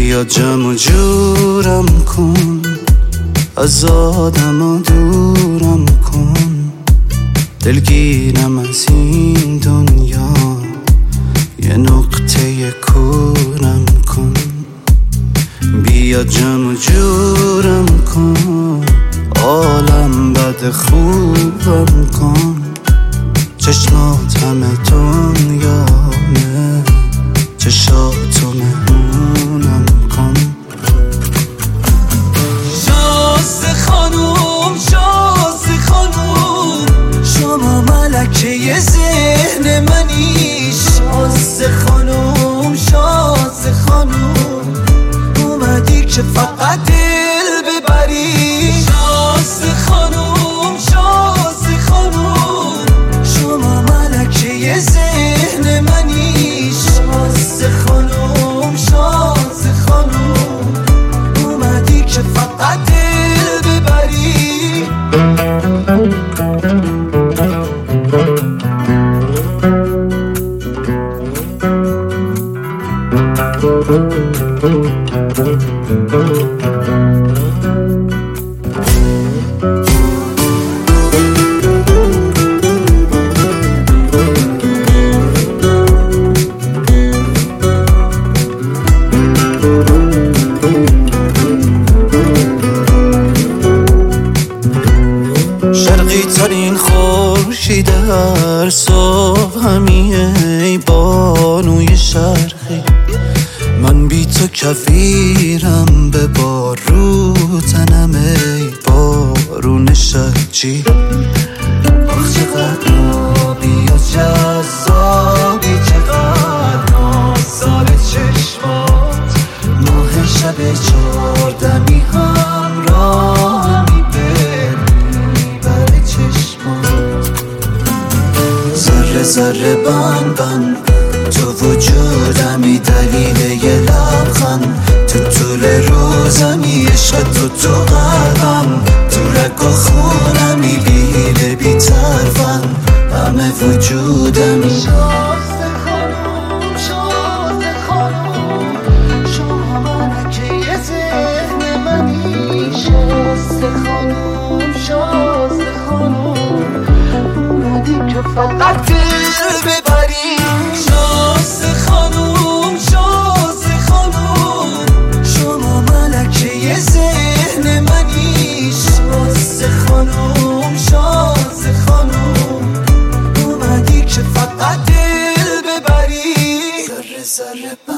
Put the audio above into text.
بیا جمع جورم کن، از آدم دورم کن، دلگیرم از این دنیا، یه نقطه کورم کن. بیا جمع جورم کن، عالم بد خوبم کن، چشمات همه دنیامه، چشاتو مهمونم کن. شازده خانوم، شازده خانوم، شما ملکه ذهن منی. شازده خانوم، شازده خانوم، اومدی که فقط دل ببری. شازده خانوم، شازده خانوم، شما ملکه ذهن منی. شازده خانوم، شازده خانوم، اومدی که فقط دل ببری. شرقی ترین خورشید هر صبح همیه، ای بانوی شرقی. من بی تو کفیرم، به بارو تنم، ای بارون شرجی. آخ چقدر آبی و جذابی، چقدر نازدار چشمات. ماه شب چهاردمی همراهمی، بر چشمات. ذره ذره بند بند تو وجودمی، دلیل یه لبخند تو طول روزمی. عشق تو قلبم، تو رگ و خونمی، بی حیله بی طرفم، همه وجودمی. شازده خانوم، شازده خانوم، شما ملکه ذهن منی. شازده خانوم، شازده خانوم، اومدی که فقط دل ببری. شازده خانوم، شازده خانوم، شما ملکه ذهن منی. شازده خانوم، شازده خانوم، اومدی که فقط دل ببری. ذره ذره